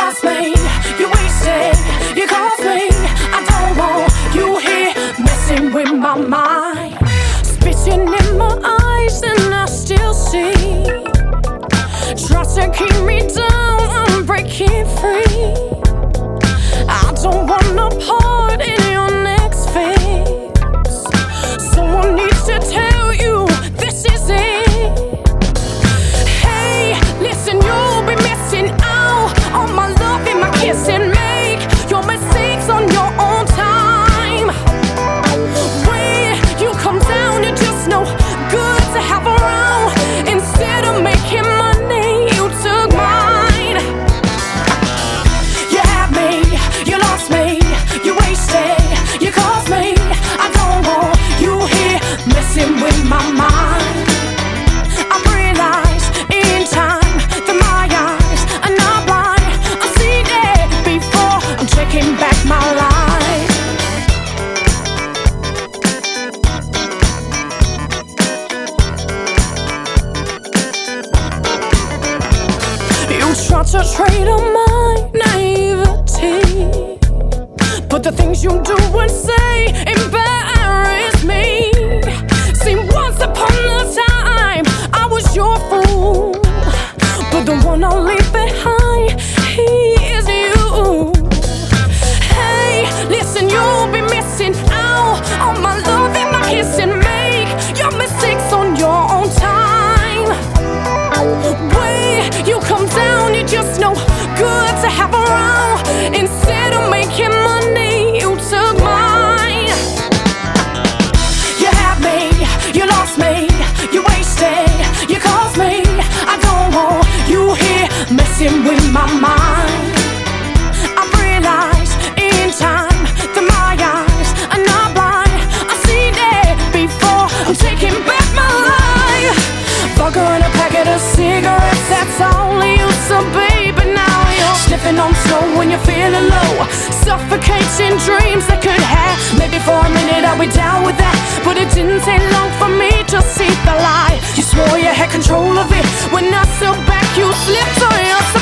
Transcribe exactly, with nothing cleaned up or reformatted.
lost me, you wasted, you caused me. I don't want you here messing with my mind. Spitting in my eyes and I still see. Try to keep me down, I'm breaking free. I don't want no part in your next phase. Someone needs to tell you this is it. Hey, listen, you'll be missing out on my love and my kiss and make your mistakes on your own time. When you come down, you're just no good to have around. Instead of making money, you took mine. You had me, you lost me, you wasted, you caused me. I don't want you here messing with my mind. I've realized in time that my eyes are not blind. I've seen it before, I'm taking back my life. You try to trade on my naivety, but the things you do and say embarrass me. See, once upon a time I was your fool, but the one I'll leave behind, he is you. Hey, listen, you'll be missing out on my love and my kiss and make your mistakes on your own time. When you come down, you're just no good to have around. Instead of making money, you took mine. You had me, you lost me, you wasted, you caused me. I don't want you here messing with my mind. I've realized in time that my eyes are not blind. I've seen it before, I'm taking back my life. Vodka and a packet of cigarettes, that's all I used to be. But now you're sniffing on snow when you're feeling low, suffocating dreams that could have. Maybe for a minute I'll be down with that, but it didn't take long for me to see the light. You swore you had control of it. When I stood back, you slipped on your